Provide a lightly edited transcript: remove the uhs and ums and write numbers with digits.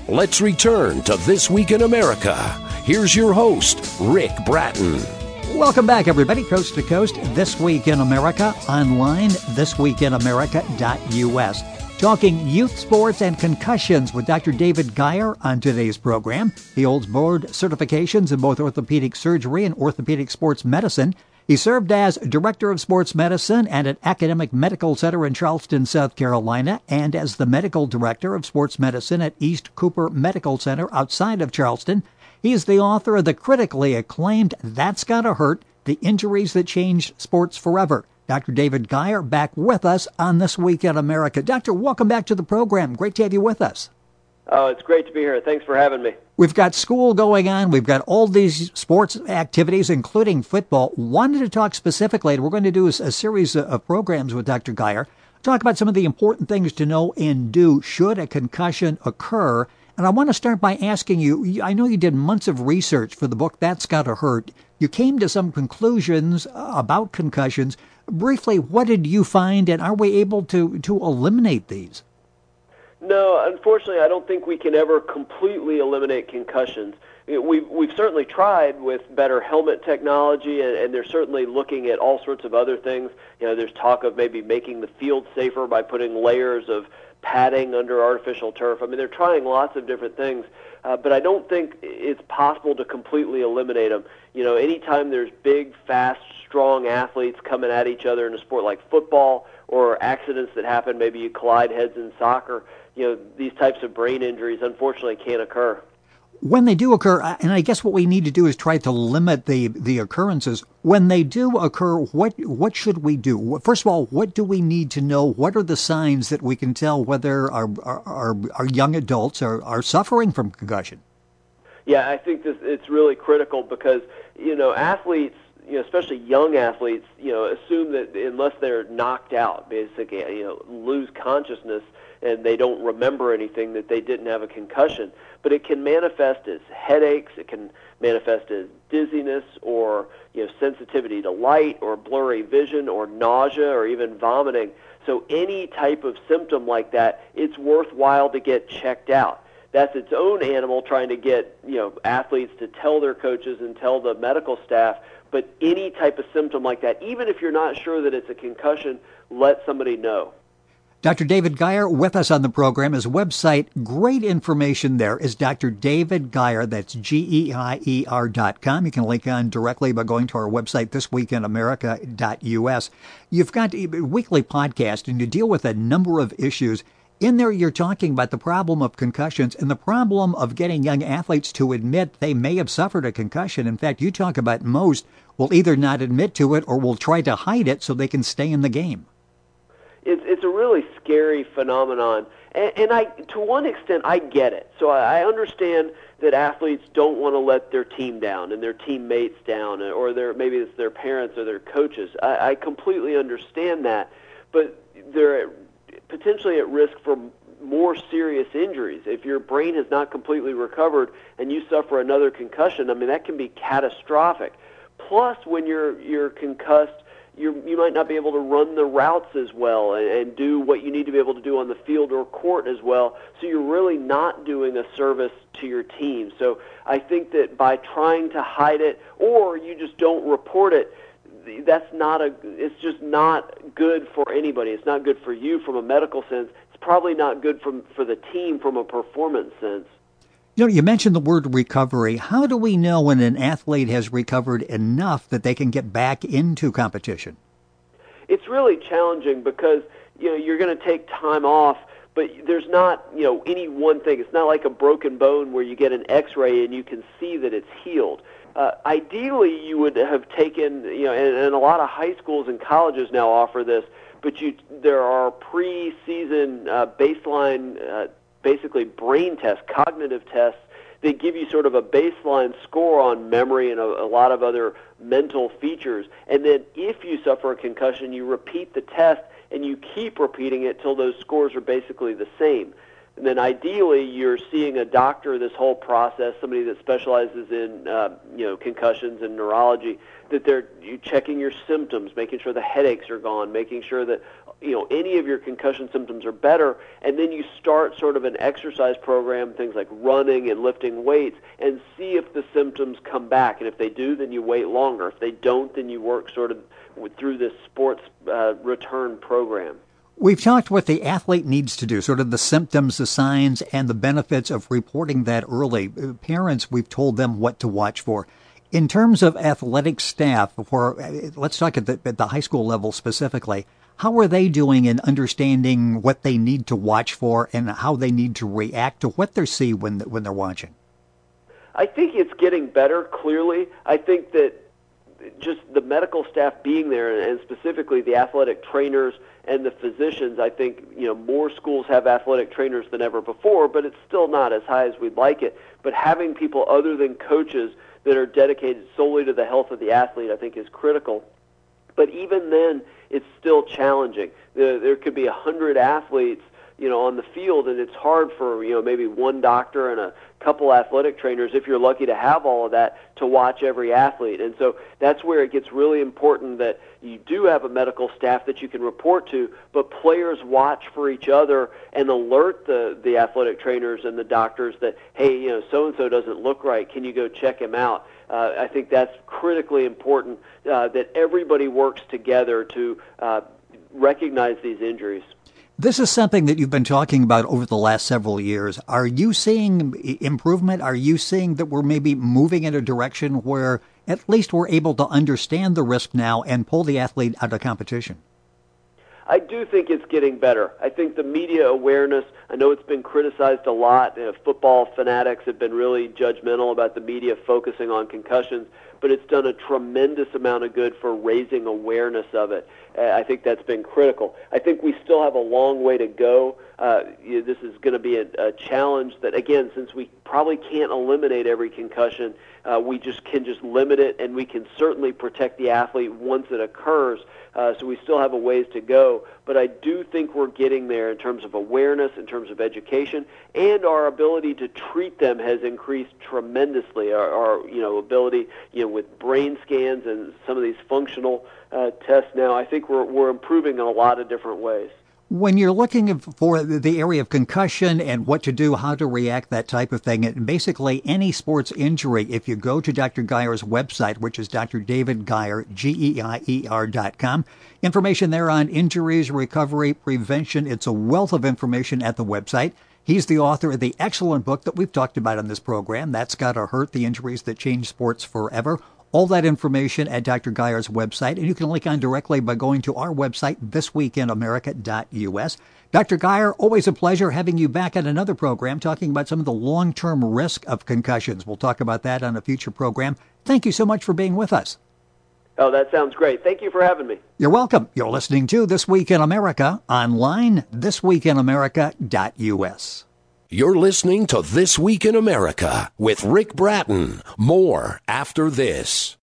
Let's return to This Week in America. Here's your host, Rick Bratton. Welcome back, everybody, coast to coast. This Week in America, online, thisweekinamerica.us. Talking youth sports and concussions with Dr. David Geyer on today's program. He holds board certifications in both orthopedic surgery and orthopedic sports medicine. He served as Director of Sports Medicine at an academic medical center in Charleston, South Carolina, and as the Medical Director of Sports Medicine at East Cooper Medical Center outside of Charleston. He is the author of the critically acclaimed That's Gotta Hurt, The Injuries That Changed Sports Forever. Dr. David Geyer back with us on This Week in America. Doctor, welcome back to the program. Great to have you with us. Oh, it's great to be here. Thanks for having me. We've got school going on. We've got all these sports activities, including football. Wanted to talk specifically, and we're going to do a series of programs with Dr. Geyer, talk about some of the important things to know and do should a concussion occur. And I want to start by asking you, I know you did months of research for the book That's Gotta Hurt. You came to some conclusions about concussions. Briefly, what did you find, and are we able to eliminate these? No, unfortunately, I don't think we can ever completely eliminate concussions. We've certainly tried with better helmet technology, and they're certainly looking at all sorts of other things. There's talk of maybe making the field safer by putting layers of padding under artificial turf. I mean, they're trying lots of different things, but I don't think it's possible to completely eliminate them. Anytime there's big, fast, strong athletes coming at each other in a sport like football, or accidents that happen, maybe you collide heads in soccer, these types of brain injuries unfortunately can't occur. When they do occur, and I guess what we need to do is try to limit the occurrences. When they do occur, what should we do? First of all, what do we need to know? What are the signs that we can tell whether our young adults are suffering from concussion? Yeah, I think it's really critical because, athletes, especially young athletes, assume that unless they're knocked out, basically, lose consciousness and they don't remember anything, that they didn't have a concussion. But it can manifest as headaches, it can manifest as dizziness or, sensitivity to light or blurry vision or nausea or even vomiting. So any type of symptom like that, it's worthwhile to get checked out. That's its own animal trying to get, athletes to tell their coaches and tell the medical staff. But any type of symptom like that, even if you're not sure that it's a concussion, let somebody know. Dr. David Geyer with us on the program. His website, great information there, is Dr. David Geyer. That's GEIER.com. You can link on directly by going to our website, thisweekinamerica.us. You've got a weekly podcast, and you deal with a number of issues. In there, you're talking about the problem of concussions and the problem of getting young athletes to admit they may have suffered a concussion. In fact, you talk about most will either not admit to it or will try to hide it so they can stay in the game. It's a really scary phenomenon, and to one extent, I get it. So I understand that athletes don't want to let their team down and their teammates down, or maybe it's their parents or their coaches. I completely understand that, but they're potentially at risk for more serious injuries. If your brain has not completely recovered and you suffer another concussion, I mean, that can be catastrophic. Plus, when you're concussed, you might not be able to run the routes as well and do what you need to be able to do on the field or court as well. So you're really not doing a service to your team. So I think that by trying to hide it, or you just don't report it, it's just not good for anybody. It's not good for you from a medical sense. It's probably not good for the team from a performance sense. You mentioned the word recovery. How do we know when an athlete has recovered enough that they can get back into competition? It's really challenging because, you're going to take time off, but there's not, any one thing. It's not like a broken bone where you get an X-ray and you can see that it's healed. Ideally, you would have taken, and a lot of high schools and colleges now offer this, but there are pre-season baseline basically brain tests, cognitive tests. They give you sort of a baseline score on memory and a lot of other mental features. And then if you suffer a concussion, you repeat the test and you keep repeating it till those scores are basically the same. And then ideally, you're seeing a doctor this whole process, somebody that specializes in concussions and neurology, that you're checking your symptoms, making sure the headaches are gone, making sure that any of your concussion symptoms are better, and then you start sort of an exercise program, things like running and lifting weights, and see if the symptoms come back. And if they do, then you wait longer. If they don't, then you work sort of through this sports return program. We've talked what the athlete needs to do, sort of the symptoms, the signs, and the benefits of reporting that early. Parents, we've told them what to watch for. In terms of athletic staff, let's talk at the high school level specifically, how are they doing in understanding what they need to watch for and how they need to react to what they see when they're watching? I think it's getting better, clearly. I think that just the medical staff being there, and specifically the athletic trainers and the physicians, I think, more schools have athletic trainers than ever before, but it's still not as high as we'd like it. But having people other than coaches that are dedicated solely to the health of the athlete, I think, is critical. But even then, it's still challenging. There could be 100 athletes, on the field, and it's hard for, maybe one doctor and a couple athletic trainers, if you're lucky to have all of that, to watch every athlete. And so that's where it gets really important that you do have a medical staff that you can report to, but players watch for each other and alert the athletic trainers and the doctors that, hey, so-and-so doesn't look right. Can you go check him out? I think that's critically important, that everybody works together to recognize these injuries. This is something that you've been talking about over the last several years. Are you seeing improvement? Are you seeing that we're maybe moving in a direction where at least we're able to understand the risk now and pull the athlete out of competition? I do think it's getting better. I think the media awareness, I know it's been criticized a lot. Football fanatics have been really judgmental about the media focusing on concussions, but it's done a tremendous amount of good for raising awareness of it. I think that's been critical. I think we still have a long way to go. This is going to be a challenge that, again, since we probably can't eliminate every concussion, we can limit it, and we can certainly protect the athlete once it occurs. So we still have a ways to go, but I do think we're getting there in terms of awareness, in terms of education, and our ability to treat them has increased tremendously. Our ability, with brain scans and some of these functional tests now, I think we're improving in a lot of different ways. When you're looking for the area of concussion and what to do, how to react, that type of thing, and basically any sports injury, if you go to Dr. Guyer's website, which is Dr. David Guyer, GEIER.com, information there on injuries, recovery, prevention. It's a wealth of information at the website. He's the author of the excellent book that we've talked about on this program, That's Gotta Hurt, The Injuries That Change Sports Forever. All that information at Dr. Guyer's website, and you can link on directly by going to our website, thisweekinamerica.us. Dr. Guyer, always a pleasure having you back at another program talking about some of the long-term risk of concussions. We'll talk about that on a future program. Thank you so much for being with us. Oh, that sounds great. Thank you for having me. You're welcome. You're listening to This Week in America, online, thisweekinamerica.us. You're listening to This Week in America with Rick Bratton. More after this.